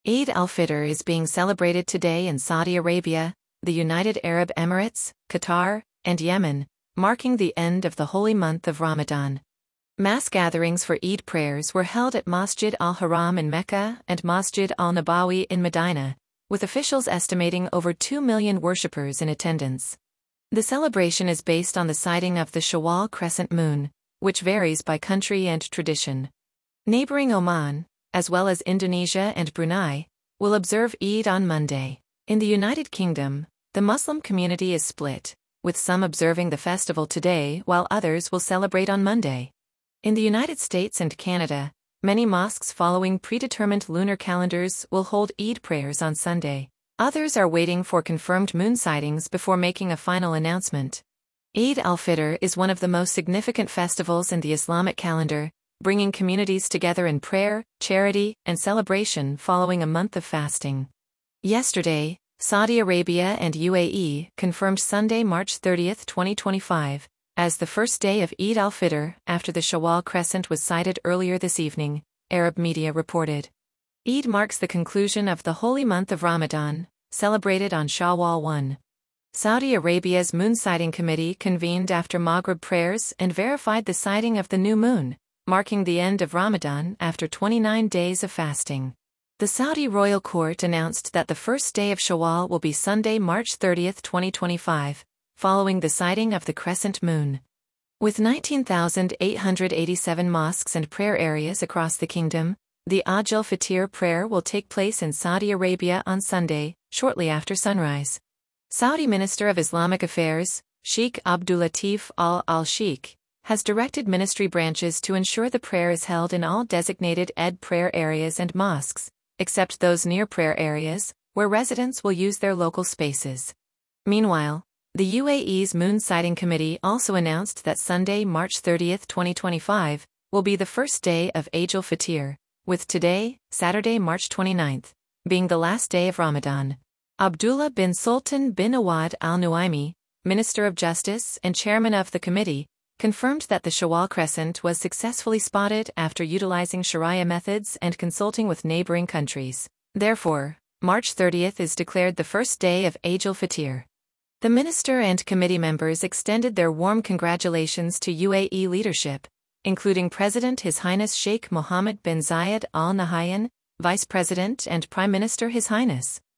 Eid al-Fitr is being celebrated today in Saudi Arabia, the United Arab Emirates, Qatar, and Yemen, marking the end of the holy month of Ramadan. Mass gatherings for Eid prayers were held at Masjid al-Haram in Mecca and Masjid al-Nabawi in Medina, with officials estimating over 2 million worshippers in attendance. The celebration is based on the sighting of the Shawwal crescent moon, which varies by country and tradition. Neighboring Oman, as well as Indonesia and Brunei, will observe Eid on Monday. In the United Kingdom, the Muslim community is split, with some observing the festival today while others will celebrate on Monday. In the United States and Canada, many mosques following predetermined lunar calendars will hold Eid prayers on Sunday. Others are waiting for confirmed moon sightings before making a final announcement. Eid al-Fitr is one of the most significant festivals in the Islamic calendar, bringing communities together in prayer, charity, and celebration following a month of fasting. Yesterday, Saudi Arabia and UAE confirmed Sunday, March 30, 2025, as the first day of Eid al-Fitr after the Shawwal crescent was sighted earlier this evening, Arab media reported. Eid marks the conclusion of the holy month of Ramadan, celebrated on Shawwal 1. Saudi Arabia's moon sighting committee convened after Maghrib prayers and verified the sighting of the new moon, marking the end of Ramadan after 29 days of fasting. The Saudi royal court announced that the first day of Shawwal will be Sunday, March 30, 2025, following the sighting of the crescent moon. With 19,887 mosques and prayer areas across the kingdom, the Eid al-Fitr prayer will take place in Saudi Arabia on Sunday, shortly after sunrise. Saudi Minister of Islamic Affairs, Sheikh Abdulatif al-Sheikh, has directed ministry branches to ensure the prayer is held in all designated Eid prayer areas and mosques, except those near prayer areas, where residents will use their local spaces. Meanwhile, the UAE's Moon Sighting Committee also announced that Sunday, March 30, 2025, will be the first day of Eid al-Fitr, with today, Saturday, March 29, being the last day of Ramadan. Abdullah bin Sultan bin Awad al-Nuaimi, Minister of Justice and Chairman of the committee, confirmed that the Shawwal crescent was successfully spotted after utilizing Sharia methods and consulting with neighboring countries. Therefore, March 30 is declared the first day of Eid al-Fitr. The minister and committee members extended their warm congratulations to UAE leadership, including President His Highness Sheikh Mohammed bin Zayed Al Nahyan, Vice President and Prime Minister His Highness